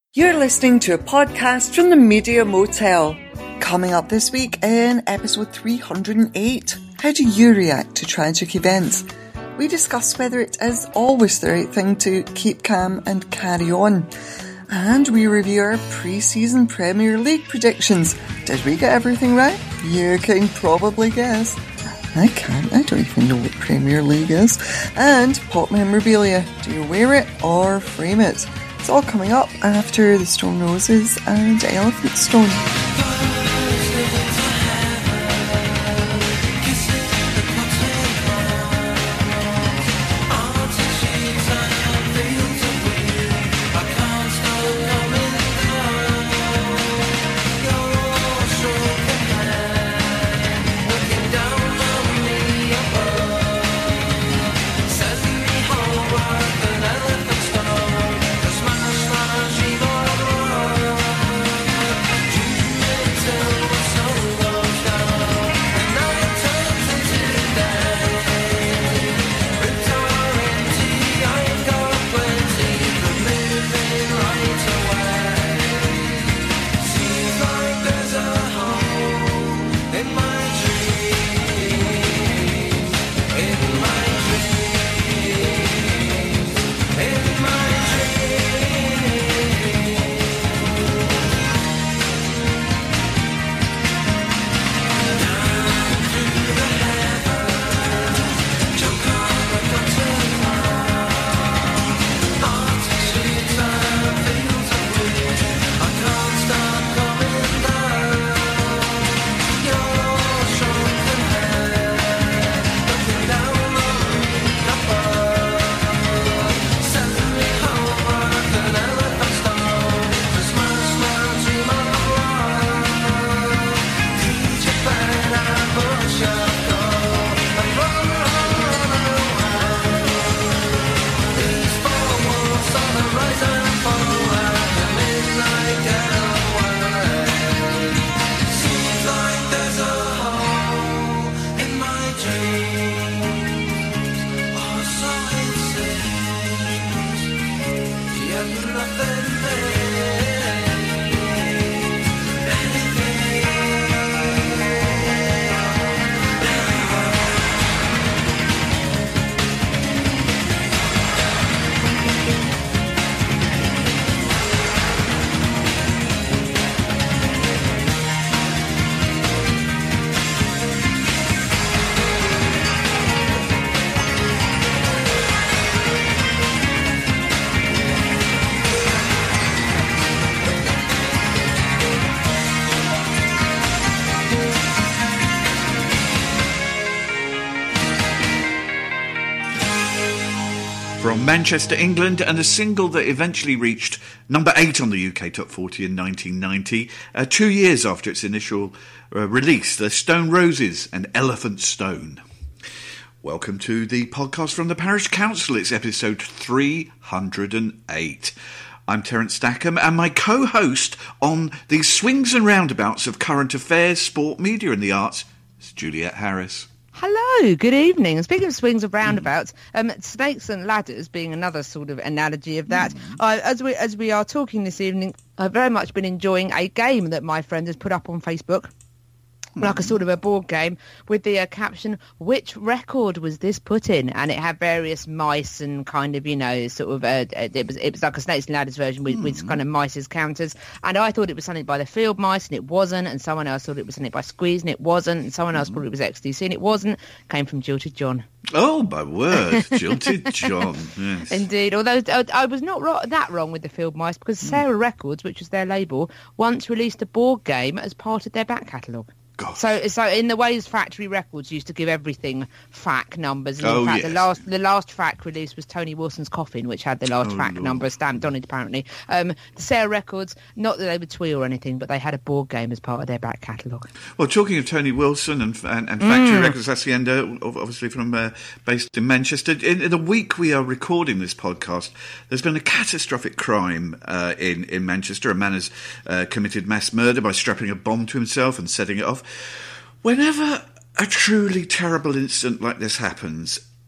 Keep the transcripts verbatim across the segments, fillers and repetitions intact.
You're listening to a podcast from the Media Motel. Coming up this week in episode three hundred eight, how do you react to tragic events? We discuss whether it is always the right thing to keep calm and carry on. And we review our pre-season Premier League predictions. Did we get everything right? You can probably guess. I can't, I don't even know what Premier League is. And pop memorabilia. Do you wear it or frame it? It's all coming up after the Stone Roses and Elephant Stone. From Manchester, England, and a single that eventually reached number eight on the U K Top forty in nineteen ninety, uh, two years after its initial uh, release, the Stone Roses and Elephant Stone. Welcome to the podcast from the Parish Council. It's episode three hundred eight. I'm Terence Stackham, and my co-host on these swings and roundabouts of current affairs, sport, media and the arts is Juliet Harris. Hello, good evening. And speaking of swings and roundabouts, um, snakes and ladders being another sort of analogy of that, mm. uh, as we as we are talking this evening, I've very much been enjoying a game that my friend has put up on Facebook. Like a sort of a board game with the uh, caption, which record was this put in? And it had various mice and kind of, you know, sort of, uh, it was it was like a Snakes and Ladders version with, mm. with kind of mice as counters. And I thought it was something by the Field Mice and it wasn't. And someone else thought it was something by Squeeze and it wasn't. And someone else mm. thought it was X D C and it wasn't. Came from Jilted John. Oh, my word, Jilted John. Yes. Indeed, although I, I was not ro- that wrong with the Field Mice because Sarah mm. Records, which was their label, once released a board game as part of their back catalogue. Gosh. So, so in the ways Factory Records used to give everything F A Q numbers, and in oh, fact, yes. the last the last F A Q release was Tony Wilson's Coffin, which had the last oh, F A Q Lord. number stamped on it. Apparently, um, the Sarah Records, not that they would twee or anything, but they had a board game as part of their back catalogue. Well, talking of Tony Wilson and and, and Factory mm. Records, Hacienda, obviously from uh, based in Manchester. In, in the week we are recording this podcast, there's been a catastrophic crime uh, in in Manchester. A man has uh, committed mass murder by strapping a bomb to himself and setting it off. Whenever a truly terrible incident like this happens,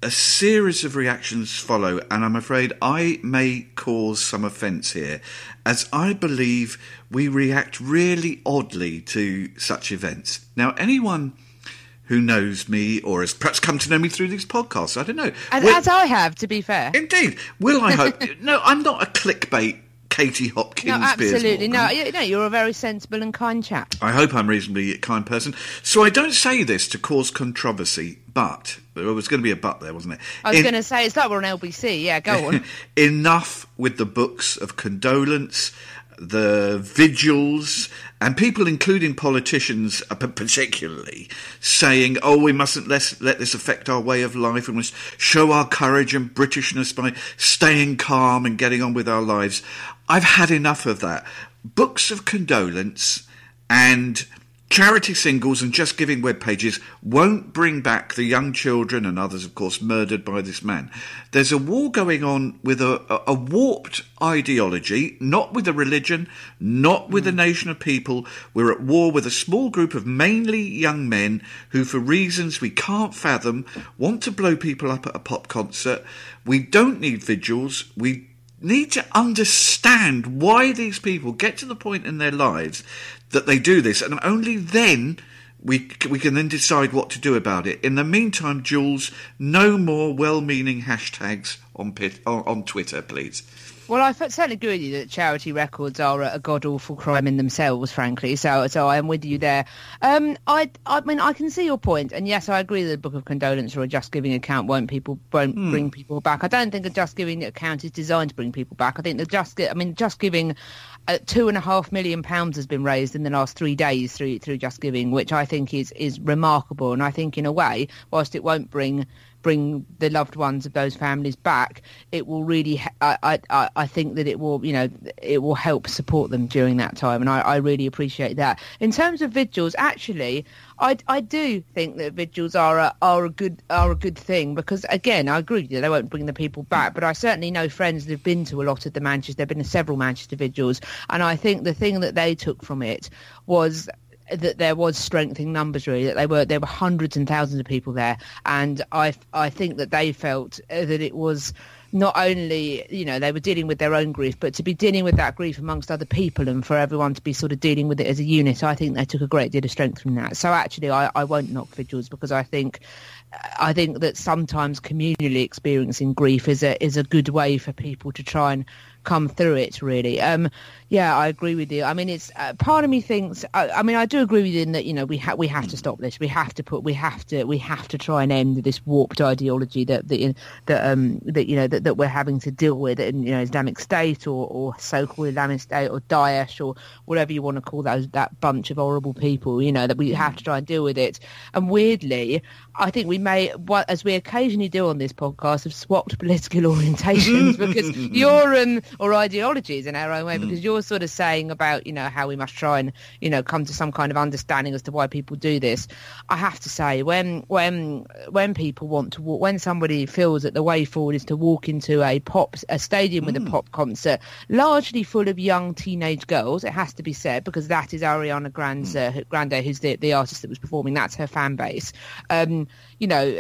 a series of reactions follow, and I'm afraid I may cause some offence here, as I believe we react really oddly to such events. Now, anyone who knows me or has perhaps come to know me through these podcasts, I don't know. And will, as I have, to be fair. Indeed. Will I hope... No, I'm not a clickbait Katie Hopkins. No, absolutely. Beersmorgan. No, you, no, you're a very sensible and kind chap. I hope I'm a reasonably kind person. So I don't say this to cause controversy, but... There was going to be a but there, wasn't it? I was In, going to say, it's like we're on L B C. Yeah, go on. Enough with the books of condolence, the vigils, and people, including politicians particularly, saying, oh, we mustn't let, let this affect our way of life. We must show our courage and Britishness by staying calm and getting on with our lives. I've had enough of that. Books of condolence and charity singles and Just Giving web pages won't bring back the young children and others, of course, murdered by this man. There's a war going on with a, a, a warped ideology, not with a religion, not with mm. a nation of people. We're at war with a small group of mainly young men who, for reasons we can't fathom, want to blow people up at a pop concert. We don't need vigils. We need to understand why these people get to the point in their lives that they do this, and only then we we can then decide what to do about it. In the meantime, Jules, no more well-meaning hashtags on pit, on, on Twitter, please. Well, I certainly agree with you that charity records are a god-awful crime in themselves, frankly, so so I am with you there. Um, I I mean, I can see your point, and yes, I agree that the Book of Condolence or a Just Giving account won't people won't hmm. bring people back. I don't think a Just Giving account is designed to bring people back. I think the Just I mean, Just Giving, uh, two and a half million pounds has been raised in the last three days through through Just Giving, which I think is is remarkable, and I think in a way, whilst it won't bring bring the loved ones of those families back, it will really I, I I think that it will, you know, it will help support them during that time, and I, I really appreciate that. In terms of vigils, actually I, I do think that vigils are a, are a good are a good thing, because again, I agree that they won't bring the people back, but I certainly know friends that have been to a lot of the Manchester, they've been to several Manchester vigils, and I think the thing that they took from it was that there was strength in numbers, really, that they were there were hundreds and thousands of people there, and I I think that they felt that it was not only, you know, they were dealing with their own grief, but to be dealing with that grief amongst other people and for everyone to be sort of dealing with it as a unit, I think they took a great deal of strength from that. So actually I, I won't knock vigils, because I think I think that sometimes communally experiencing grief is a is a good way for people to try and come through it, really. Um, yeah, I agree with you. I mean, it's uh, part of me thinks. I, I mean, I do agree with you in that, you know, we have we have to stop this. We have to put. We have to. We have to try and end this warped ideology that that that um that you know that, that we're having to deal with in, you know, Islamic State or, or so-called Islamic State or Daesh or whatever you want to call those that bunch of horrible people. You know, that we have to try and deal with it. And weirdly, I think we may, as we occasionally do on this podcast, have swapped political orientations because you're um, or ideologies in our own way, because you're sort of saying about, you know, how we must try and, you know, come to some kind of understanding as to why people do this. I have to say, when when when people want to walk, when somebody feels that the way forward is to walk into a pop a stadium with mm. a pop concert, largely full of young teenage girls, it has to be said, because that is Ariana Grande's, uh, Grande, who's the the artist that was performing. That's her fan base. Um, you know,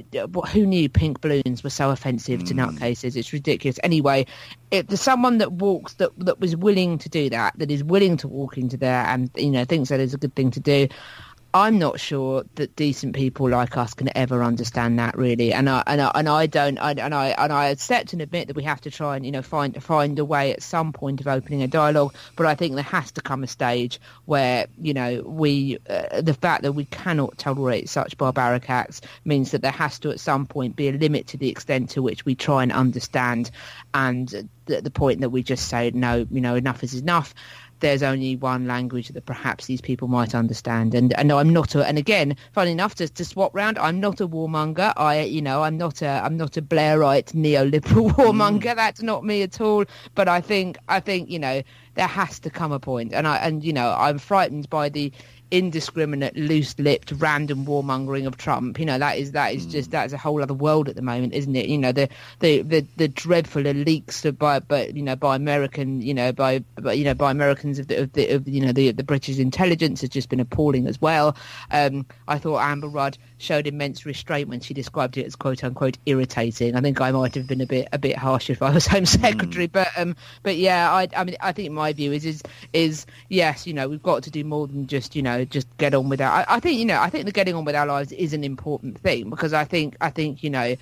who knew pink balloons were so offensive to nutcases? It's ridiculous. Anyway, if there's someone that walks, that that was willing to do that, that is willing to walk into there and, you know, thinks that is a good thing to do, I'm not sure that decent people like us can ever understand that, really, and I and I, and I don't, I, and I and I accept and admit that we have to try and, you know, find find a way at some point of opening a dialogue. But I think there has to come a stage where, you know, we uh, the fact that we cannot tolerate such barbaric acts means that there has to at some point be a limit to the extent to which we try and understand, and the, the point that we just say, no, you know, enough is enough. There's only one language that perhaps these people might understand. And, and no, I'm not a, and again, funny enough, to, to swap round, I'm not a warmonger. I, you know, I'm not a, I'm not a Blairite neoliberal warmonger. Mm. That's not me at all. But I think, I think, you know, there has to come a point, and I and you know I'm frightened by the indiscriminate, loose-lipped, random warmongering of Trump. You know, that is that is just that is a whole other world at the moment, isn't it? You know, the the the, the dreadful leaks by, but you know, by American, you know, by, by you know, by Americans of the of the of, you know the the British intelligence has just been appalling as well. Um, I thought Amber Rudd showed immense restraint when she described it as "quote unquote" irritating. I think I might have been a bit a bit harsh if I was Home Secretary, mm. but um, but yeah, I I mean, I think my view is is is yes, you know, we've got to do more than just you know. just get on with that. I, I think, you know, I think the getting on with our lives is an important thing because I think, I think, you know,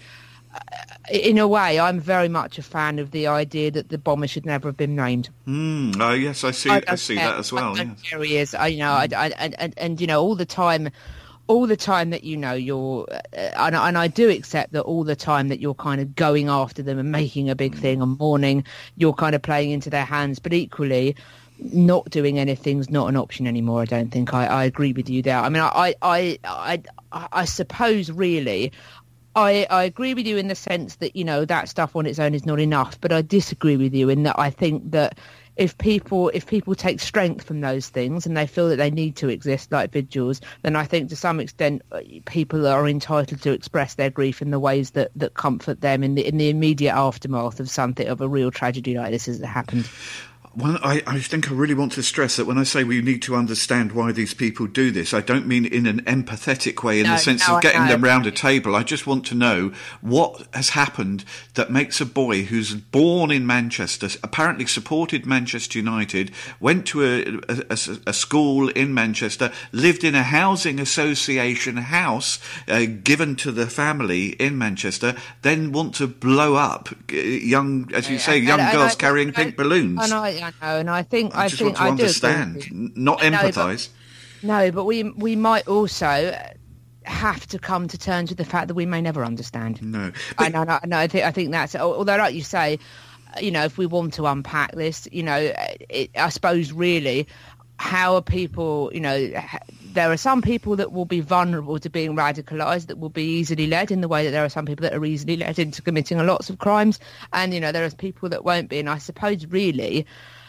in a way, I'm very much a fan of the idea that the bomber should never have been named. Mm, oh, yes, I see I, I see that as well. Yes. There he is. I, you know, mm. I, I, and, and, and, you know, all the time, all the time that, you know, you're, uh, and, and I do accept that all the time that you're kind of going after them and making a big thing and mourning, you're kind of playing into their hands, but equally, not doing anything's not an option anymore. I don't think. I, I agree with you there. I mean, I, I, I, I, I suppose really, I, I agree with you in the sense that you know that stuff on its own is not enough. But I disagree with you in that I think that if people if people take strength from those things and they feel that they need to exist like vigils, then I think to some extent people are entitled to express their grief in the ways that, that comfort them in the in the immediate aftermath of something of a real tragedy like this has happened. Well, I, I think I really want to stress that when I say we need to understand why these people do this, I don't mean in an empathetic way in no, the sense no, of getting them round a table. I just want to know what has happened that makes a boy who's born in Manchester, apparently supported Manchester United, went to a, a, a school in Manchester, lived in a housing association house uh, given to the family in Manchester, then want to blow up young, as you say, young and, girls and I, carrying I, pink balloons. And I, I know, and I think I, I just think want to I understand, do not empathise. No, no, but we we might also have to come to terms with the fact that we may never understand. No, but, I know, no, no, I think I think that's. Although, like you say, you know, if we want to unpack this, you know, it, I suppose really, how are people, you know. There are some people that will be vulnerable to being radicalised, that will be easily led in the way that there are some people that are easily led into committing lots of crimes. And, you know, there are people that won't be. And I suppose really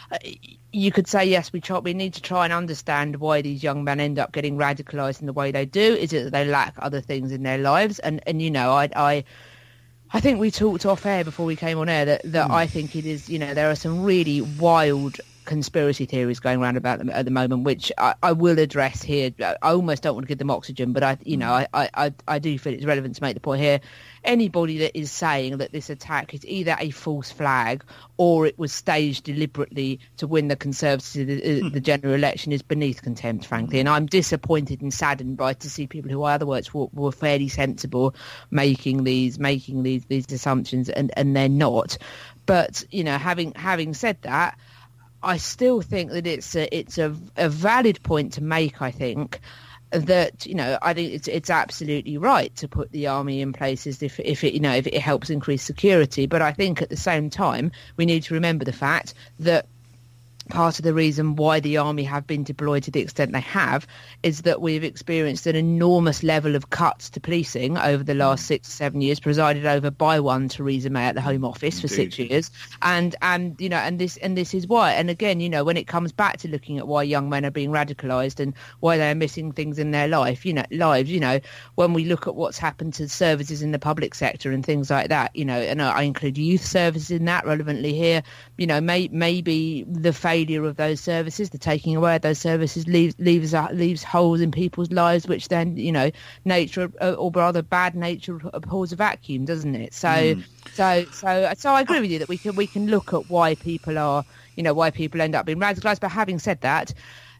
you could say, yes, we try, we need to try and understand why these young men end up getting radicalised in the way they do. Is it that they lack other things in their lives? And, and you know, I... I I think we talked off air before we came on air that, that mm. I think it is, you know, there are some really wild conspiracy theories going around about them at the moment, which I, I will address here. I almost don't want to give them oxygen, but I, you know, I, I, I do feel it's relevant to make the point here. Anybody that is saying that this attack is either a false flag or it was staged deliberately to win the Conservatives the, the general election is beneath contempt, frankly. And I'm disappointed and saddened by to see people who, otherwise, were, were fairly sensible making these making these these assumptions, and, and they're not. But you know, having having said that, I still think that it's a, it's a, a valid point to make, I think, that, you know, I think it's it's absolutely right to put the army in places if, if it, you know, if it helps increase security. But I think at the same time, we need to remember the fact that part of the reason why the army have been deployed to the extent they have is that we've experienced an enormous level of cuts to policing over the last six or seven years, presided over by one Theresa May at the Home Office for Indeed. six years. And, and, you know, and this, and this is why. And again, you know, when it comes back to looking at why young men are being radicalised and why they are missing things in their life, you know, lives, you know, when we look at what's happened to services in the public sector and things like that, you know, and I include youth services in that relevantly here, you know, may, maybe the failure of those services, the taking away of those services leaves leaves uh, leaves holes in people's lives, which then, you know, nature uh, or rather bad nature abhors a vacuum, doesn't it? So, mm. so, so, so I agree with you that we can we can look at why people are, you know, why people end up being radicalised. But having said that,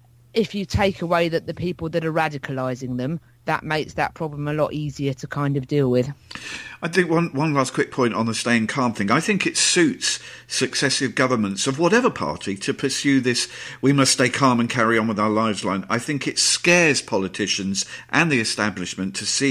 if you take away that the people that are radicalising them, that makes that problem a lot easier to kind of deal with. I think one, one last quick point on the staying calm thing. I think it suits successive governments of whatever party to pursue this we must stay calm and carry on with our lives line. I think it scares politicians and the establishment to see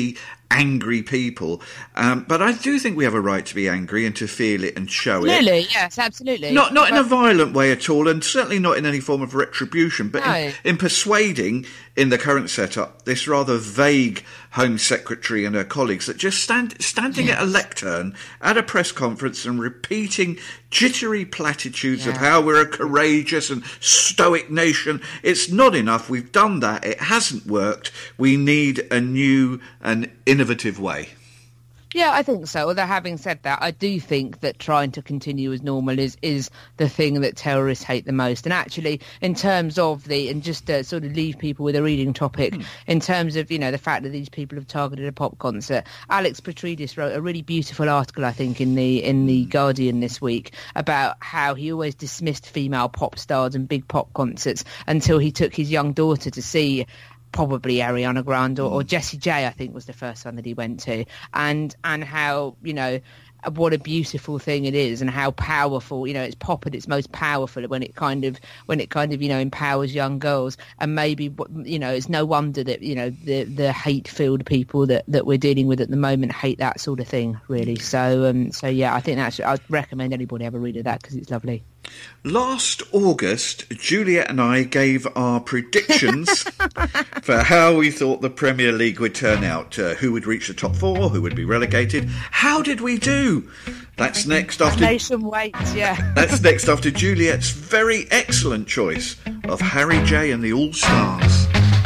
angry people. Um, but I do think we have a right to be angry and to feel it and show it. Absolutely, yes, absolutely. Not not but- in a violent way at all, and certainly not in any form of retribution, but No. in, in persuading, in the current setup, this rather vague Home Secretary and her colleagues that just stand standing Yes. at a lectern at a press conference and repeating jittery platitudes of Yeah. how we're a courageous and stoic nation. It's not enough. We've done that. It hasn't worked. We need a new and innovative way. Yeah, I think so. Although having said that, I do think that trying to continue as normal is, is the thing that terrorists hate the most. And actually, in terms of the, and just to sort of leave people with a reading topic, mm. in terms of, you know, the fact that these people have targeted a pop concert, Alex Petridis wrote a really beautiful article, I think, in the in the Guardian this week about how he always dismissed female pop stars and big pop concerts until he took his young daughter to see probably Ariana Grande or, or Jessie J, I think was the first one that he went to, and and how, you know, what a beautiful thing it is, and how powerful, you know, it's pop at its most powerful when it kind of when it kind of you know empowers young girls. And maybe, you know, it's no wonder that, you know, the the hate filled people that, that we're dealing with at the moment hate that sort of thing, really. So um so yeah, I think that's, I'd recommend anybody have a read of that because it's lovely. Last August, Juliet and I gave our predictions for how we thought the Premier League would turn out. Uh, who would reach the top four, who would be relegated. How did we do? That's next after... Nation waits, yeah. That's next after Juliet's very excellent choice of Harry J and the All-Stars.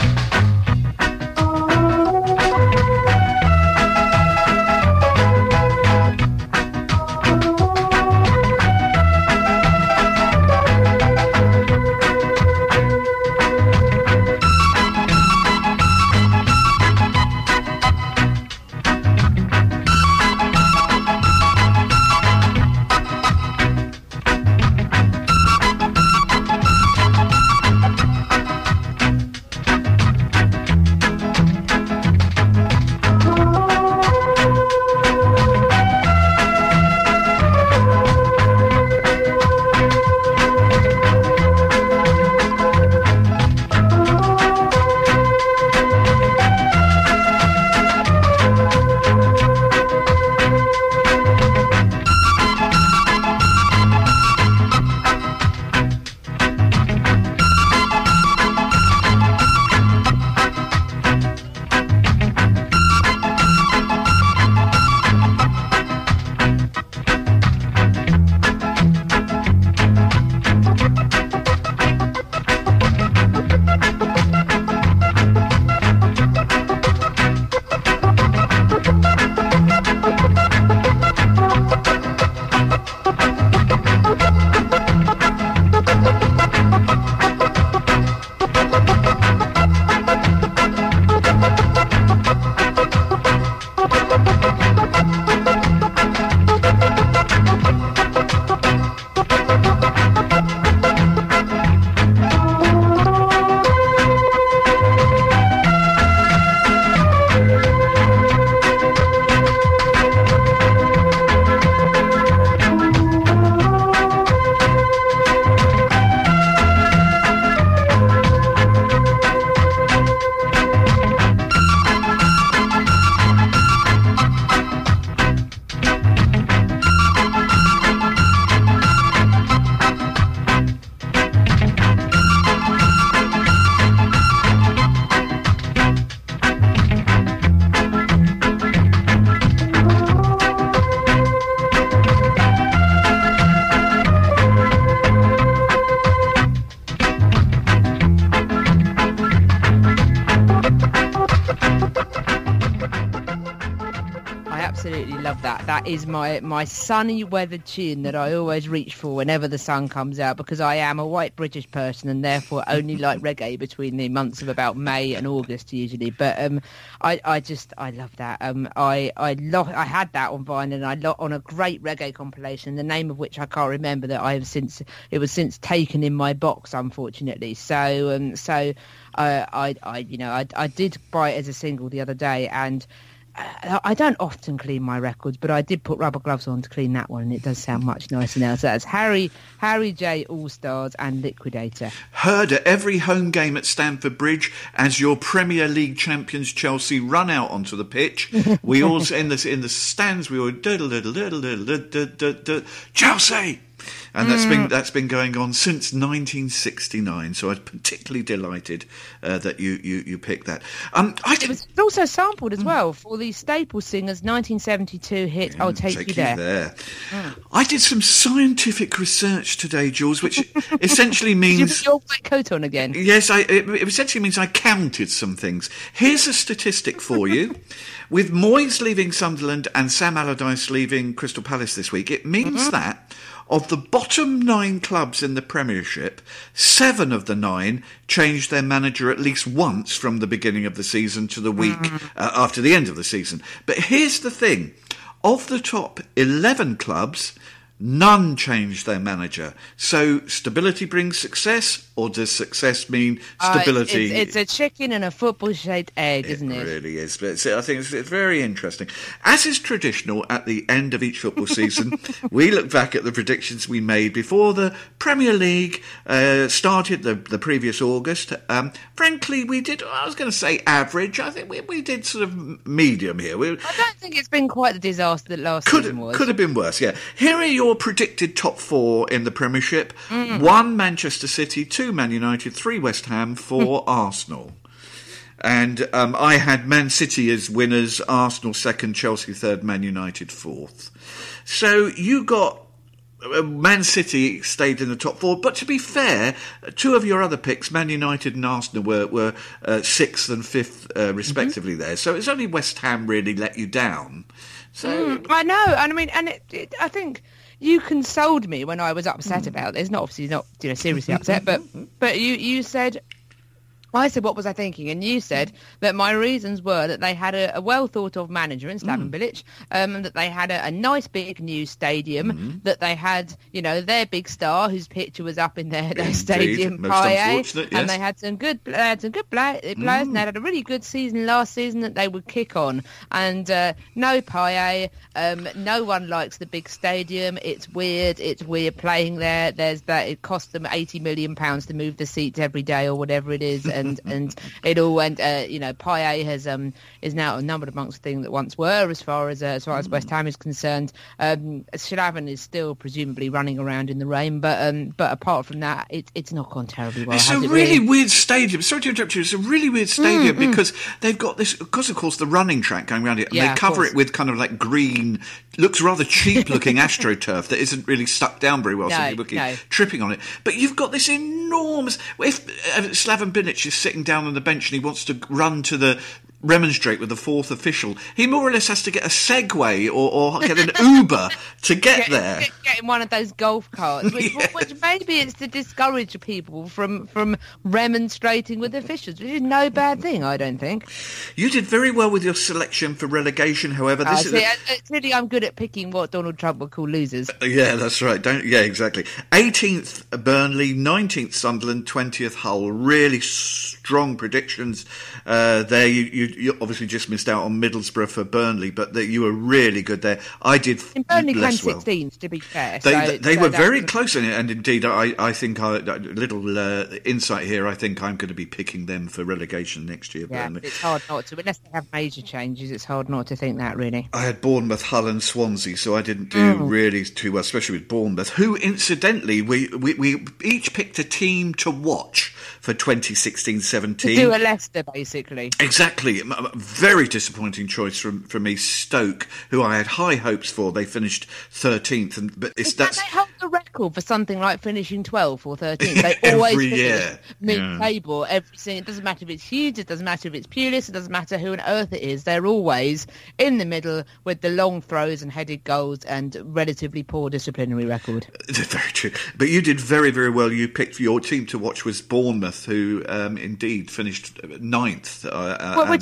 That is my, my sunny weathered tune that I always reach for whenever the sun comes out, because I am a white British person and therefore only like reggae between the months of about May and August usually. But um, I, I just I love that. Um, I I lo- I had that on vinyl and I lo- on a great reggae compilation, the name of which I can't remember, that I have since it was since taken in my box, unfortunately. So um, so uh, I I you know I I did buy it as a single the other day, and I, I don't often clean my records, but I did put rubber gloves on to clean that one, and it does sound much nicer now. So that's Harry, Harry J. All-Stars and Liquidator. Heard at every home game at Stamford Bridge as your Premier League champions Chelsea run out onto the pitch. We all in the in the stands we were diddle diddle diddle diddle diddle diddle Chelsea. And that's mm. been that's been going on since nineteen sixty-nine. So I'm particularly delighted uh, that you, you, you picked that. Um, I it was also sampled as well for the Staple Singers nineteen seventy-two hit "I'll Take, take You There." You there. Mm. I did some scientific research today, Jules, which essentially means did you put your white coat on again? Yes, I, it, it essentially means I counted some things. Here's a statistic for you. With Moyes leaving Sunderland and Sam Allardyce leaving Crystal Palace this week, it means mm-hmm. that of the bottom nine clubs in the Premiership, seven of the nine changed their manager at least once from the beginning of the season to the week mm. uh, after the end of the season. But here's the thing. Of the top eleven clubs, none changed their manager. So stability brings success, or does success mean stability? Uh, it's, it's a chicken and a football-shaped egg, it isn't it? It really is. But it's, I think it's, it's very interesting. As is traditional at the end of each football season, we look back at the predictions we made before the Premier League uh, started the, the previous August. Um, frankly, we did, I was going to say average. I think we, we did sort of medium here. We, I don't think it's been quite the disaster that last could, season was. Could have been worse, yeah. Here are your predicted top four in the Premiership. Mm. One, Manchester City. Two, Man United. Three, West Ham. Four, Arsenal. And um, I had Man City as winners, Arsenal second, Chelsea third, Man United fourth. So you got uh, Man City stayed in the top four. But to be fair, two of your other picks, Man United and Arsenal, were, were uh, sixth and fifth uh, respectively mm-hmm. there. So it's only West Ham really let you down. So mm, I know, and I mean, and it, it, I think you consoled me when I was upset mm. about this. Not obviously not, you know, seriously upset, but but you you said, I said, what was I thinking? And you said that my reasons were that they had a, a well thought of manager in Slaven mm. Bilic, um, and that they had a, a nice big new stadium, mm. that they had, you know, their big star whose picture was up in their, their stadium, Payet, yes. and they had some good, they had some good play, players, mm. and they had a really good season last season that they would kick on. And uh, no Payet, um, no one likes the big stadium. It's weird. It's weird playing there. There's that. It cost them eighty million pounds to move the seats every day or whatever it is. And And, and it all went, uh, you know, Payet has um is now numbered amongst things that once were, as far as uh, as far as West Ham is concerned. Um, Slaven is still presumably running around in the rain, but um, but apart from that, it, it's not gone terribly well. It's has a it really, really weird stadium. Sorry to interrupt you. It's a really weird stadium mm, because mm. they've got this, because of course the running track going around it, and yeah, they cover it with kind of like green, looks rather cheap looking AstroTurf that isn't really stuck down very well, no, so people keep no. tripping on it. But you've got this enormous. If uh, Slaven Bilic is sitting down on the bench and he wants to run to the remonstrate with the fourth official, he more or less has to get a Segway or, or get an Uber to get, get there. Get, get in one of those golf carts, which, yeah. which maybe it's to discourage people from, from remonstrating with officials, which is no bad thing, I don't think. You did very well with your selection for relegation, however. This uh, is see, a... Clearly I'm good at picking what Donald Trump would call losers. Uh, yeah, that's right. Don't. Yeah, exactly. eighteenth Burnley, nineteenth Sunderland, twentieth Hull. Really strong predictions uh, there. You, you You obviously just missed out on Middlesbrough for Burnley, but the, you were really good there. I did in Burnley less came well. sixteenth, to be fair. They, so, they so were very was... close, and, and indeed, I, I think I, a little uh, insight here. I think I'm going to be picking them for relegation next year. Yeah, Burnley. It's hard not to, unless they have major changes. It's hard not to think that, really. I had Bournemouth, Hull, and Swansea, so I didn't do mm. really too well, especially with Bournemouth, who, incidentally, we, we, we each picked a team to watch for twenty sixteen seventeen. To do a Leicester, basically. Exactly. Very disappointing choice from, from me. Stoke, who I had high hopes for, they finished thirteenth, and but it's that's they hold the record for something like finishing twelfth or thirteenth. They always every finish year mid-table. Yeah. Every single. It doesn't matter if it's huge. It doesn't matter if it's Pulis. It doesn't matter who on earth it is. They're always in the middle with the long throws and headed goals and relatively poor disciplinary record. Very true. But you did very, very well. You picked your team to watch was Bournemouth, who um, indeed finished ninth. Uh, well, which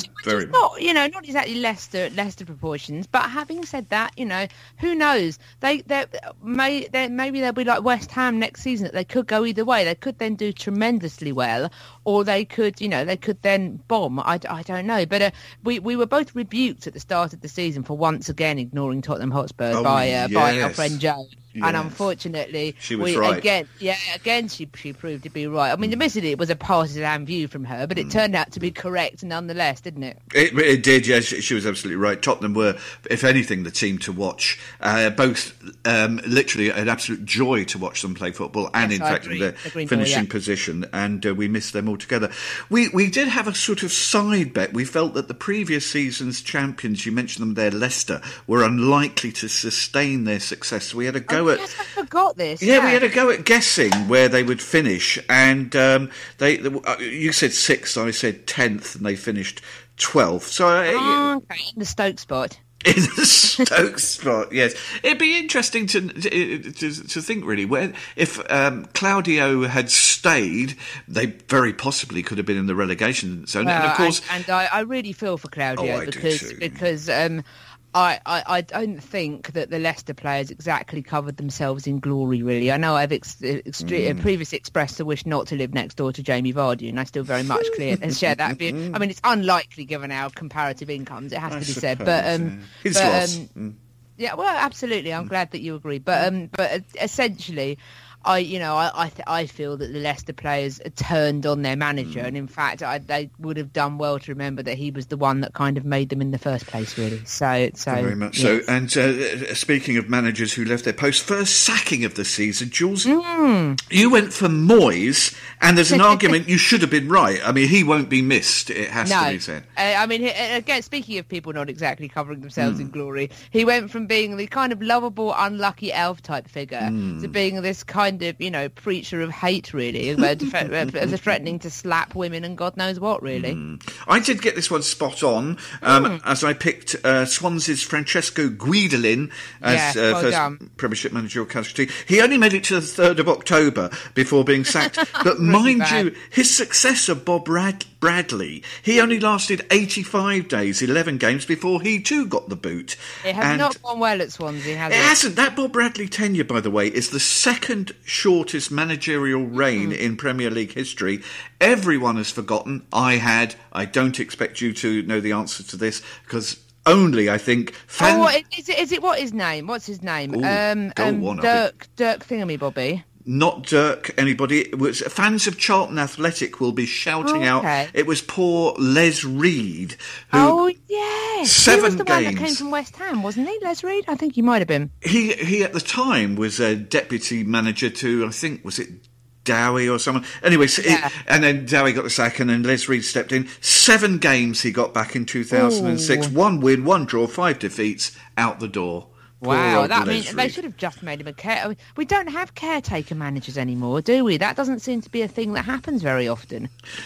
which, which very is not, you know, not exactly Leicester Leicester proportions. But having said that, you know, who knows? They they may they maybe they'll be like West Ham next season. That they could go either way. They could then do tremendously well, or they could, you know, they could then bomb. I, I don't know. But uh, we we were both rebuked at the start of the season for once again ignoring Tottenham Hotspur oh, by uh, yes. by our friend Jo. Yes. And unfortunately, she was we, right. again, yeah, again, she she proved to be right. I mean, mm. admittedly, it was a partisan view from her, but it mm. turned out to be correct nonetheless, didn't it? It, it did, yes. She, she was absolutely right. Tottenham were, if anything, the team to watch. Uh, both um, literally an absolute joy to watch them play football, and yes, in I fact, agree. in their finishing more, yeah. position. And uh, we missed them altogether. We we did have a sort of side bet. We felt that the previous season's champions, you mentioned them there, Leicester, were unlikely to sustain their success. So we had a go oh, at. Yes, I forgot this. Yeah, yeah, we had a go at guessing where they would finish, and um, they. Uh, you said sixth, I said tenth, and they finished twelfth. So uh, oh, okay. The Stoke spot. In the Stoke spot, yes. It'd be interesting to to, to think, really, where if um, Claudio had stayed, they very possibly could have been in the relegation zone. Well, and of course, and, and I, I really feel for Claudio oh, I because do too. because. Um, I, I, I don't think that the Leicester players exactly covered themselves in glory, really. I know I've ex- extre- mm. previously expressed a wish not to live next door to Jamie Vardy, and I still very much clear and share that view. I mean, it's unlikely given our comparative incomes, it has I to be suppose, said. But, um, yeah. His but, loss. Um, mm. yeah, well, absolutely. I'm glad that you agree. But um, but essentially, I, you know, I I, th- I feel that the Leicester players turned on their manager, mm. and in fact, I, they would have done well to remember that he was the one that kind of made them in the first place, really. So, so very much yes. so. And uh, speaking of managers who left their post, first sacking of the season, Jules, mm. you went for Moyes, and there's an argument you should have been right. I mean, he won't be missed. It has no. to be said. Uh, I mean, again, speaking of people not exactly covering themselves mm. in glory, he went from being the kind of lovable, unlucky elf type figure mm. to being this kind of, you know, preacher of hate, really, threatening to slap women and God knows what, really. Mm. I did get this one spot on, um, mm. as I picked uh, Swansea's Francesco Guidolin as yeah, uh, well first done. Premiership managerial casualty. He only made it to the third of October before being sacked. But mind bad. you, his successor, Bob Brad- Bradley, he only lasted eighty-five days, eleven games, before he too got the boot. It has and not gone well at Swansea, has it? It hasn't. That Bob Bradley tenure, by the way, is the second shortest managerial reign mm. in Premier League history. Everyone has forgotten. I had. I don't expect you to know the answer to this, because only, I think... Fan- oh, is it, is it what his name? What's his name? Ooh, um, go um, on, Dirk, Dirk Thingamy Bobby. Not Dirk, anybody. It was, fans of Charlton Athletic will be shouting oh, okay. out. It was poor Les Reed. Who, oh, yes. Seven he was the games. one that came from West Ham, wasn't he, Les Reed? I think he might have been. He, he at the time, was a deputy manager to, I think, was it Dowie or someone? Anyway, so yeah. it, and then Dowie got the sack, and then Les Reed stepped in. Seven games he got back in two thousand six. Ooh. One win, one draw, five defeats, out the door. Wow, that means they should have just made him a care. We don't have caretaker managers anymore, do we? That doesn't seem to be a thing that happens very often.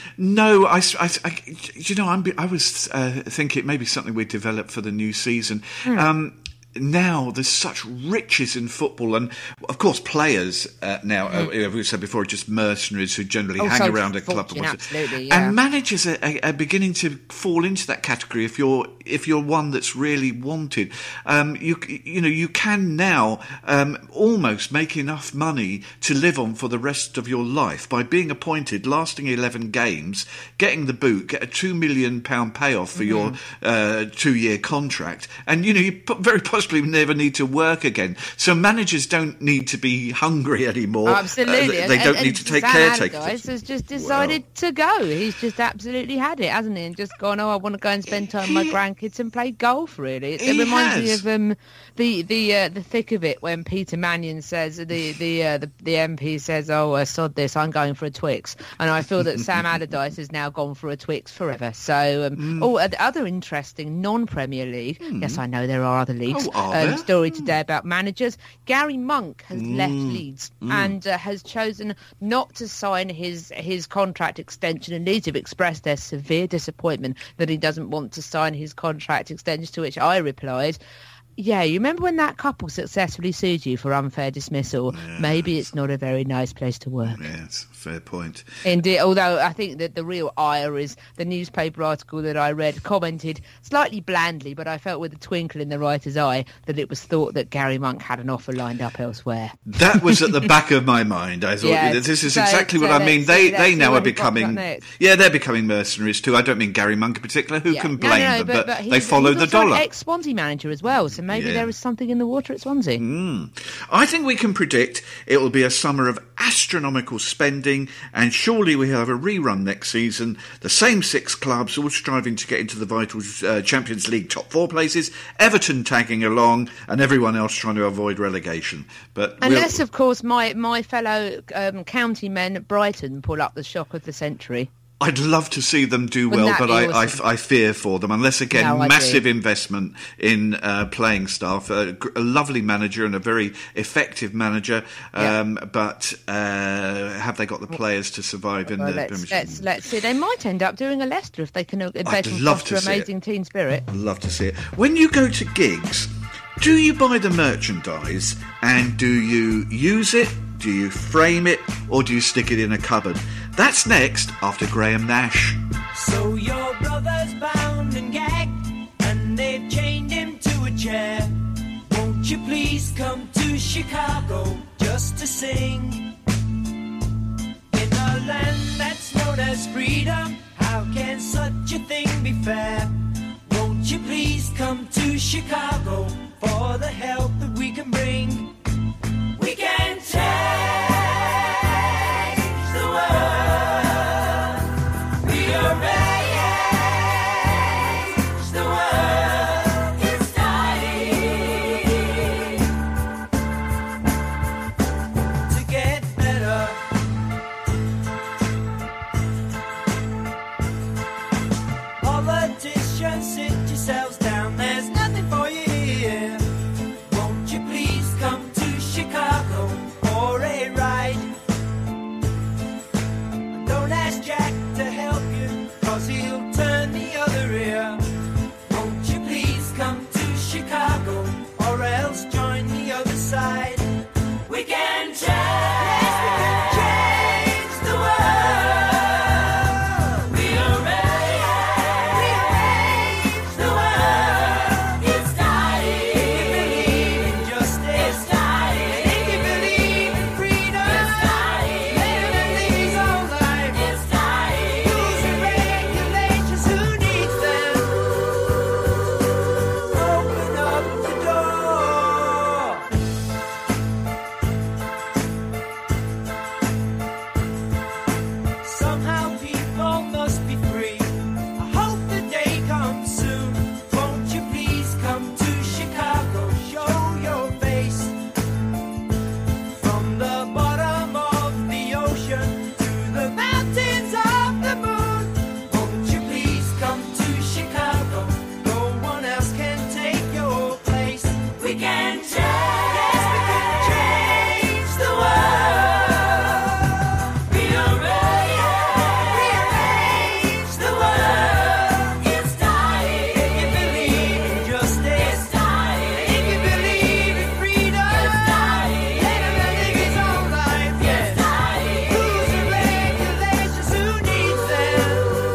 No, I, I, I you know, I'm, I was uh, thinking it may be something we develop for the new season. Hmm. Um, now there's such riches in football, and of course players uh, now, mm. uh, we've said before, are just mercenaries who generally oh, hang so around a club. Fortune, absolutely, yeah. And managers are, are, are beginning to fall into that category. If you're if you're one that's really wanted, um, you you know you can now um, almost make enough money to live on for the rest of your life by being appointed, lasting eleven games, getting the boot, get a two million pound payoff for mm-hmm. your uh, two year contract, and you know you very possibly never need to work again. So managers don't need to be hungry anymore. Absolutely. Uh, they don't and, need and to take Sam caretakers. Allardyce has just decided well. to go. He's just absolutely had it, hasn't he? And just gone, oh, I want to go and spend time with my grandkids and play golf, really. It, it reminds has. me of um, the the uh, the thick of it when Peter Mannion says, the the uh, the, the M P says, oh, uh, sod this, I'm going for a Twix. And I feel that Sam Allardyce has now gone for a Twix forever. So, um, mm. oh, uh, the other interesting non-Premier League, mm. yes, I know there are other leagues, oh, are um, there? story today about managers. Gary Monk has mm. left Leeds mm. and uh, has chosen not to sign his his contract extension, and Leeds have expressed their severe disappointment that he doesn't want to sign his contract extension, to which I replied, Yeah, you remember when that couple successfully sued you for unfair dismissal? Yeah, Maybe it's not a very nice place to work. Yes, fair point. Indeed, although I think that the real ire is the newspaper article that I read commented slightly blandly, but I felt with a twinkle in the writer's eye that it was thought that Gary Monk had an offer lined up elsewhere. That was at the back of my mind. I thought, Yeah, this is so- exactly so what I mean. let's They see- let's they see now what are he pops up becoming, next. yeah, they're becoming mercenaries too. I don't mean Gary Monk in particular. Who Yeah. can No, blame no, no, them? but, But, but they he's- follow he's the also an dollar. ex-Swansea manager as well, so maybe Yeah. there is something in the water at Swansea. Mm. I think we can predict it will be a summer of astronomical spending, and surely we have a rerun next season. The same six clubs all striving to get into the vital uh, Champions League top four places, Everton tagging along, and everyone else trying to avoid relegation. But we'll- Unless, of course, my, my fellow um, county men at Brighton pull up the shock of the century. I'd love to see them do Wouldn't well, that but be I, awesome? I, I fear for them, unless, again, No, I massive do. investment in uh, playing staff. A, gr- a lovely manager and a very effective manager, um, but uh, have they got the players to survive in Well, the let's, Premiership? let's, let's see. They might end up doing a Leicester if they can invest and love to foster see it. amazing team spirit. I'd love to see it. When you go to gigs, do you buy the merchandise and do you use it? Do you frame it, or do you stick it in a cupboard? That's next after Graham Nash. So your brother's bound and gagged, and they've chained him to a chair. Won't you please come to Chicago just to sing? In a land that's known as freedom, how can such a thing be fair? Won't you please come to Chicago for the help that we can bring? We can change the world. We arrange the world. It's dying to get better. Politicians, sit yourselves down. There's nothing for you here. Won't you please come to Chicago for a ride? Don't ask Jack to help you, cause he'll turn the other ear. Won't you please come to Chicago, or else join the other side? We can change, yes, we can change the world. We arrange, we arrange the world. It's dying. If you believe in justice, it's dying. If you believe in freedom, it's dying. Living a legal life, it's dying. Rules and regulations, who needs them? Open up the door. Somehow people must be free. I hope the day comes soon. Won't you please come to Chicago, show your face. From the bottom of the ocean to the mountains of the moon. Won't you please come to Chicago? No one else can take your place. We can change, yes, we can change the world. We arrange the world. It's dying. If you believe in justice, it's dying. If you believe in freedom, it's dying. Let him live his own life, yes. It's dying. Rules and regulations, who needs them?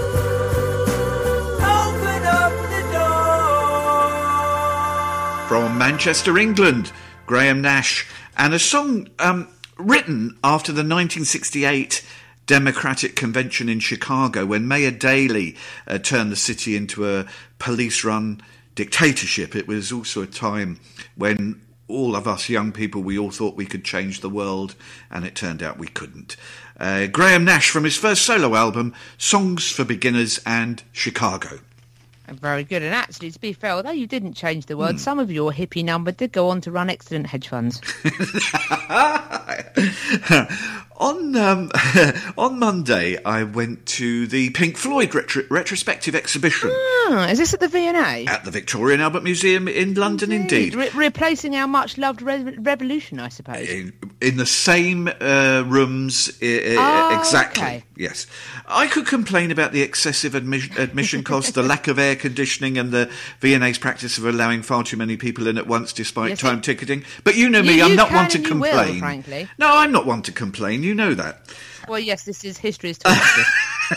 Open up the door. From Manchester, England, Graham Nash, and a song um, written after the nineteen sixty-eight Democratic Convention in Chicago, when Mayor Daley uh, turned the city into a police-run dictatorship. It was also a time when all of us young people, we all thought we could change the world, and it turned out we couldn't. Uh, Graham Nash from his first solo album, Songs for Beginners and Chicago. Very good. And actually, to be fair, although you didn't change the world, some of your hippie number did go on to run excellent hedge funds. On um, on Monday, I went to the Pink Floyd retro- retrospective exhibition. Ah, is this at the V and A? At the Victoria and Albert Museum in London, indeed. Re- replacing our much-loved Re- Revolution, I suppose. In, in the same uh, rooms, uh, Oh, exactly. okay. Yes. I could complain about the excessive admission, admission costs, the lack of air conditioning, and the V and A's practice of allowing far too many people in at once despite Yes, time it- ticketing. But you know me, You- I'm you not can one to and you will, complain. frankly. No, I'm not one to complain. You know that. Well, yes, this is history's told us this.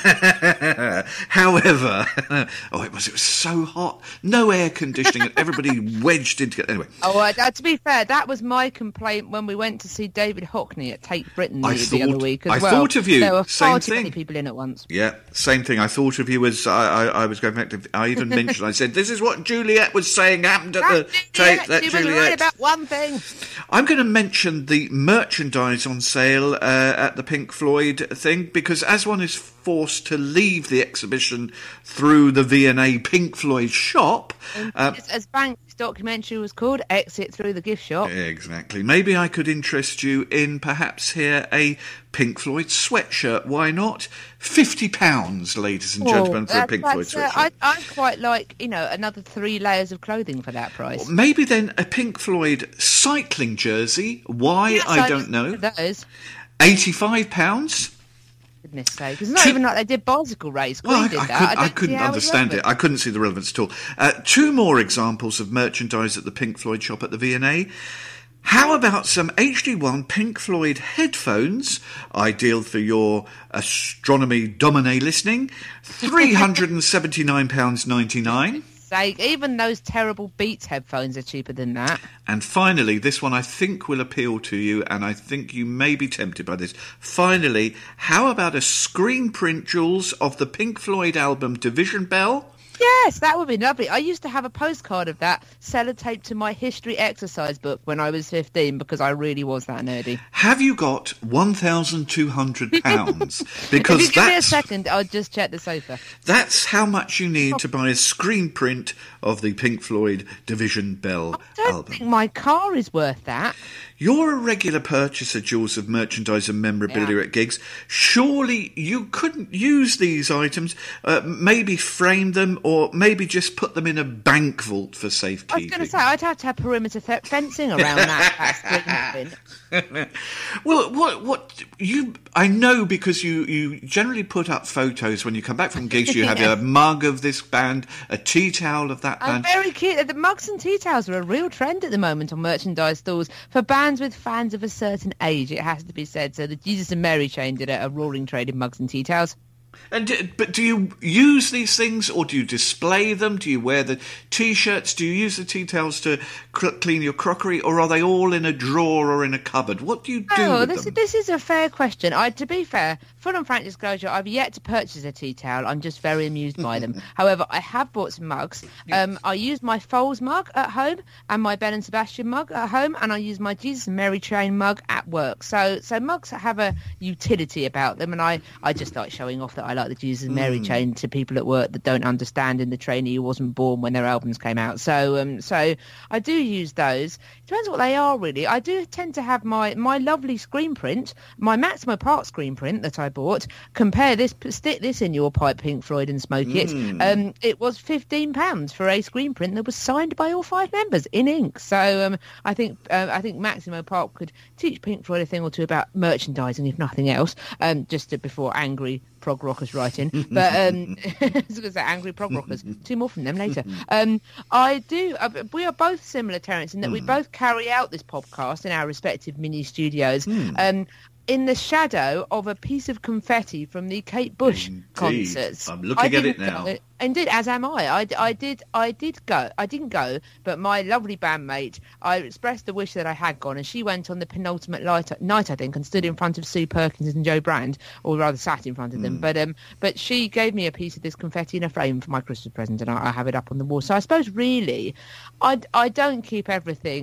However, oh, it was it was so hot, no air conditioning, and everybody wedged into. Anyway, Oh, uh, uh, to be fair, that was my complaint when we went to see David Hockney at Tate Britain the, I the other thought- week as I well. thought of you. There were Same far too thing. many people in at once. yeah, same thing. I thought of you as I, I, I was going back to. I even mentioned. I said, "This is what Juliet was saying happened at the That Tate." That she was right Juliet. about one thing. I'm going to mention the merchandise on sale uh, at the Pink Floyd thing because as one is forced to leave the exhibition through the V and A Pink Floyd shop. Uh, It's- as Banks' documentary was called, Exit Through the Gift Shop. Exactly. Maybe I could interest you in perhaps here a Pink Floyd sweatshirt. Why not? Fifty pounds, ladies and gentlemen, for a that- Pink Floyd that's, uh, sweatshirt. I, I quite like, you know, another three layers of clothing for that price. Maybe then a Pink Floyd cycling jersey. Why, Yes, I just don't know. looked at Those. eighty-five pounds. Goodness sake. It's not Two- even like they did bicycle race. Queen Well, I, did I, that. could, I I don't couldn't see how it's understand it. relevant. I couldn't see the relevance at all. Uh, two more examples of merchandise at the Pink Floyd shop at the V and A. How about some H D one Pink Floyd headphones, ideal for your astronomy domine listening, three hundred seventy-nine pounds ninety-nine. Sake. Even those terrible Beats headphones are cheaper than that. And finally, this one I think will appeal to you, and I think you may be tempted by this. Finally, how about a screen print, Jules, of the Pink Floyd album Division Bell? Yes, that would be lovely. I used to have a postcard of that sellotaped to my history exercise book when I was fifteen because I really was that nerdy. Have you got one thousand two hundred pounds? Because if you give me a that's, second, I'll just check the sofa. that's how much you need to buy a screen print of the Pink Floyd Division Bell I don't album. think my car is worth that. You're a regular purchaser, Jules, of merchandise and memorabilia Yeah. at gigs. Surely you couldn't use these items, uh, maybe frame them or maybe just put them in a bank vault for I was safekeeping. going to say, I'd have to have perimeter fe- fencing around that, that screen print. Well, what what you I know because you, you generally put up photos when you come back from gigs. You have Yeah. a mug of this band, a tea towel of that I'm band. very cute. The mugs and tea towels are a real trend at the moment on merchandise stores for bands with fans of a certain age, it has to be said. So the Jesus and Mary chain did a, a roaring trade in mugs and tea towels. And d- but do you use these things or do you display them? Do you wear the t-shirts? Do you use the tea towels to cl- clean your crockery, or are they all in a drawer or in a cupboard? What do you do Oh, with this, them? this is a fair question. I, to be fair, full and frank disclosure, I've yet to purchase a tea towel. I'm just very amused by them. However, I have bought some mugs. Um, I use my Foles mug at home and my Ben and Sebastian mug at home, and I use my Jesus and Mary chain mug at work. So, so mugs have a utility about them, and I, I just like showing off that I like the Jesus and Mary chain to people at work that don't understand, and the trainee who wasn't born when their albums came out. So, um, so I do use those. Depends what they are, really. I do tend to have my, my lovely screen print, my Maximo Park screen print that I bought. Compare this, stick this in your pipe, Pink Floyd, and smoke it. Um, it was fifteen pounds for a screen print that was signed by all five members in ink. So um, I think uh, I think Maximo Park could teach Pink Floyd a thing or two about merchandising, if nothing else, um, just to, before angry prog rockers write in. But um, I was going to say angry prog rockers. Two more from them later. Um, I do. Uh, we are both similar, Terence, in that we both carry out this podcast in our respective mini studios. Um, in the shadow of a piece of confetti from the Kate Bush Indeed. concerts. I'm looking I at it didn't now. go- Indeed, as am I. I. I did. I did go. I didn't go, but my lovely bandmate, I expressed the wish that I had gone, and she went on the penultimate light, night, I think, and stood in front of Sue Perkins and Joe Brand, or rather sat in front of them. But um, but she gave me a piece of this confetti in a frame for my Christmas present, and I, I have it up on the wall. So I suppose really, I I don't keep everything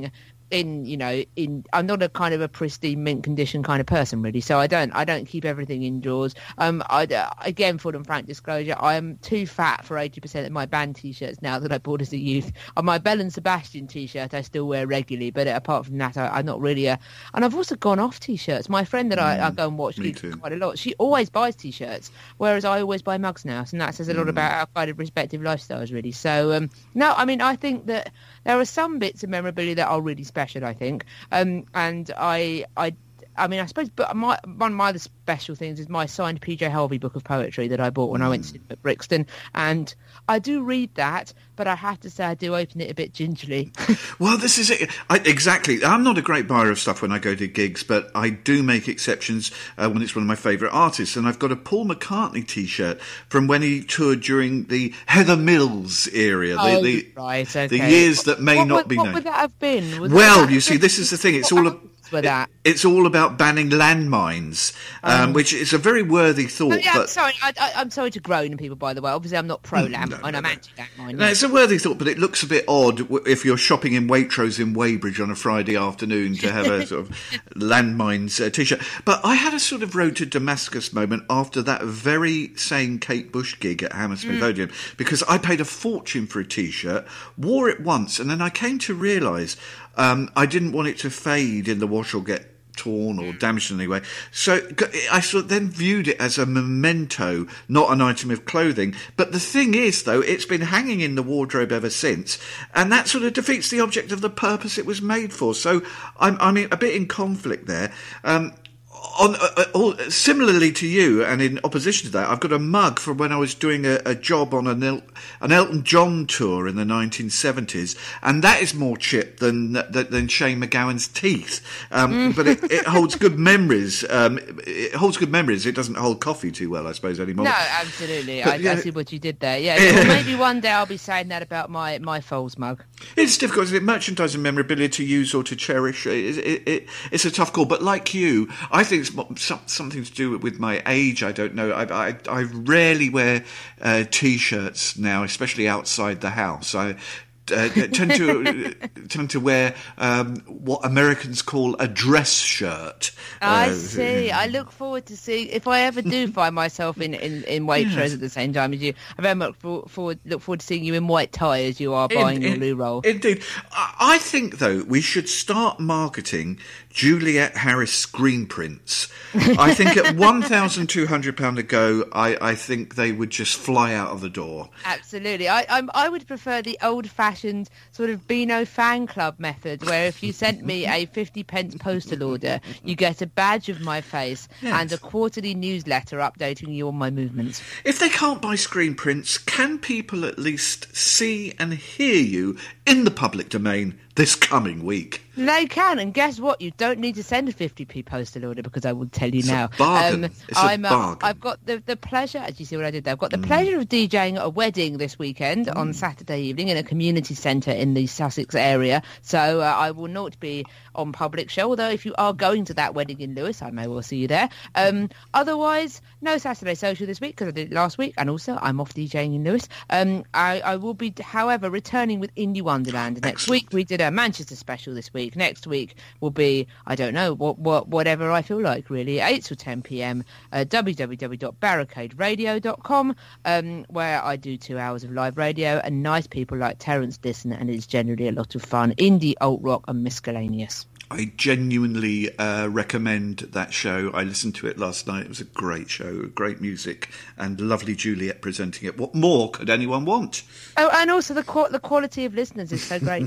in, you know, in I'm not a kind of a pristine mint condition kind of person, really. So I don't I don't keep everything indoors. Um, I, again, full and frank disclosure, I am too fat for eighty percent of my band T-shirts now that I bought as a youth. On my Bell and Sebastian T-shirt, I still wear regularly, but apart from that, I, I'm not really a. And I've also gone off T-shirts. My friend that I, I go and watch quite a lot, she always buys T-shirts, whereas I always buy mugs now, and that says a lot mm. about our kind of respective lifestyles, really. So um, no, I mean, I think that there are some bits of memorabilia that are really special, I think. Um, and I, I, I mean, I suppose, but my, one of my other special things is my signed P J Harvey book of poetry that I bought when mm. I went to at Brixton. And I do read that, but I have to say I do open it a bit gingerly. Well, this is it. I, exactly. I'm not a great buyer of stuff when I go to gigs, but I do make exceptions uh, when it's one of my favourite artists. And I've got a Paul McCartney T-shirt from when he toured during the Heather Mills era. Oh, the, the, right, okay. The years that may what, not what, be what known. What would that have been? Was well, that, you see, this is the thing. It's all a, with that. It, it's all about banning landmines, um, um, which is a very worthy thought. Oh, yeah, but I'm sorry. I, I, I'm sorry to groan, people. By the way, obviously, I'm not pro landmine. No, no, I'm no. anti landmine. No, it's a worthy thought, but it looks a bit odd if you're shopping in Waitrose in Weybridge on a Friday afternoon to have a sort of landmines uh, T-shirt. But I had a sort of road to Damascus moment after that very same Kate Bush gig at Hammersmith mm. Odeon, because I paid a fortune for a T-shirt, wore it once, and then I came to realise um, I didn't want it to fade in the wash or get torn or damaged in any way. So I sort of then viewed it as a memento, not an item of clothing. But the thing is, though, it's been hanging in the wardrobe ever since, and that sort of defeats the object of the purpose it was made for. So I'm, I'm a bit in conflict there. Um, On, uh, uh, similarly to you, and in opposition to that, I've got a mug from when I was doing a, a job on an, El- an Elton John tour in the nineteen seventies, and that is more chip than than, than Shane McGowan's teeth. Um, mm. But it, it holds good memories. Um, it holds good memories. It doesn't hold coffee too well, I suppose, anymore. No, absolutely. But, I, yeah, I see what you did there. Yeah, yeah. Well, maybe one day I'll be saying that about my my Foles mug. It's difficult, isn't it? Merchandising memorabilia to use or to cherish. It, it, it, it's a tough call. But like you, I think it's something to do with my age. I don't know. I, I, I rarely wear uh, T-shirts now, especially outside the house. I uh, tend to tend to wear um, what Americans call a dress shirt. I uh, see. I look forward to seeing if I ever do find myself in, in, in Waitrose yes. at the same time as you. I very much look forward, look forward to seeing you in white tie as you are buying in, your in, loo roll. Indeed. I think, though, we should start marketing Juliet Harris screen prints. I think at one thousand two hundred pounds a go, I, I think they would just fly out of the door. Absolutely. I I'm, I would prefer the old-fashioned sort of Beano fan club method, where if you sent me a fifty pence postal order, you get a badge of my face yes. and a quarterly newsletter updating you on my movements. If they can't buy screen prints, can people at least see and hear you in the public domain this coming week? They can, and guess what? You don't need to send a fifty p postal order, because I will tell you it's now. A bargain. Um, it's I'm, a bargain. Uh, I've got the, the pleasure, as you see what I did there, I've got the mm. pleasure of DJing at a wedding this weekend mm. on Saturday evening in a community centre in the Sussex area. So uh, I will not be on public show, although if you are going to that wedding in Lewes, I may well see you there. Um, otherwise, no Saturday Social this week, because I did it last week, and also I'm off DJing in Lewes. Um, I, I will be, however, returning with Indie Wonderland next Excellent. week. We did a Manchester special this week. Next week will be, I don't know, what, what, whatever I feel like, really, eight to ten p.m, uh, w w w dot barricade radio dot com, um, where I do two hours of live radio, and nice people like Terence listen, and it's generally a lot of fun. Indie, alt rock and miscellaneous. I genuinely uh, recommend that show. I listened to it last night. It was a great show, great music, and lovely Juliet presenting it. What more could anyone want? Oh, and also the qu- the quality of listeners is so great.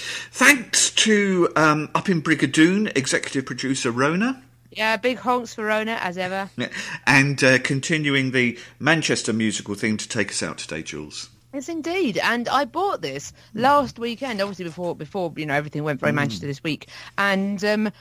Thanks to um, Up in Brigadoon, executive producer Rona. Yeah, big honks for Rona, as ever. And uh, continuing the Manchester musical theme to take us out today, Jules. Yes, indeed. And I bought this last weekend, obviously before, before you know, everything went very mm. Manchester this week. And um,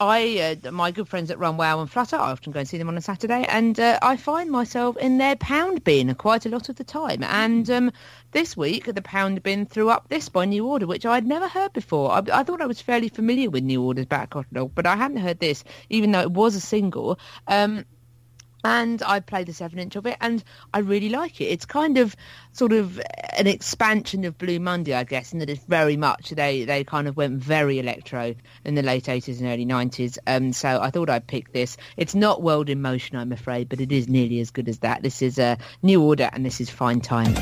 I, uh, my good friends at Run, Wow and Flutter, I often go and see them on a Saturday, and uh, I find myself in their pound bin quite a lot of the time. And um, this week, the pound bin threw up this by New Order, which I'd never heard before. I, I thought I was fairly familiar with New Order's back catalogue, but I hadn't heard this, even though it was a single. Um And I played the seven inch of it, and I really like it. It's kind of sort of an expansion of Blue Monday, I guess, in that it's very much, they, they kind of went very electro in the late eighties and early nineties. Um, so I thought I'd pick this. It's not World in Motion, I'm afraid, but it is nearly as good as that. This is a New Order, and this is Fine Time.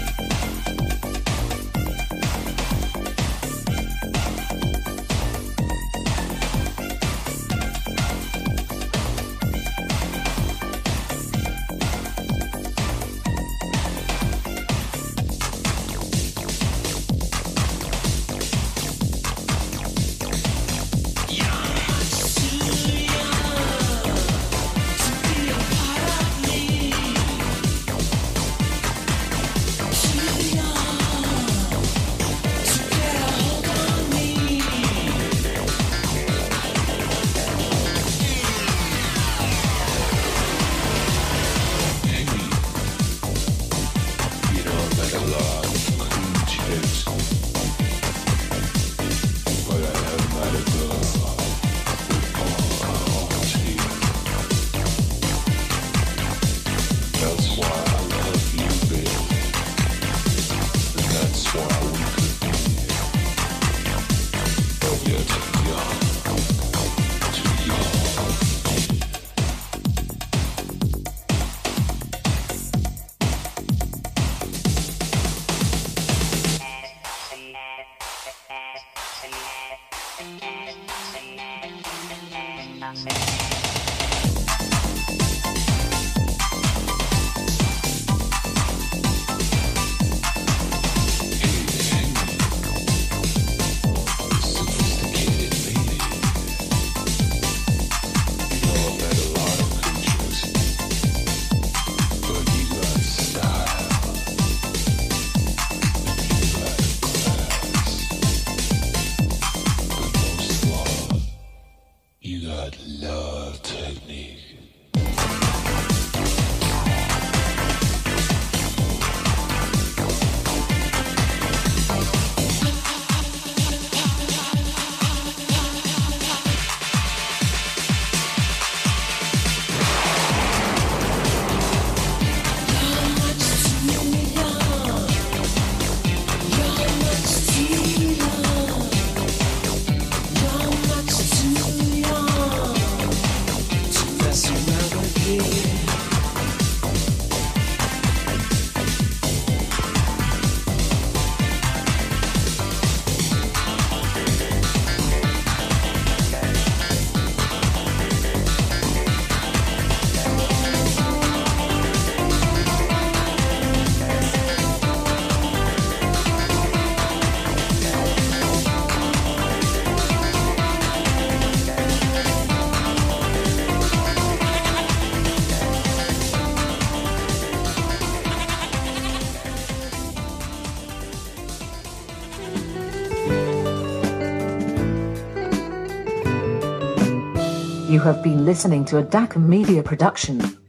You have been listening to a D A C Media production.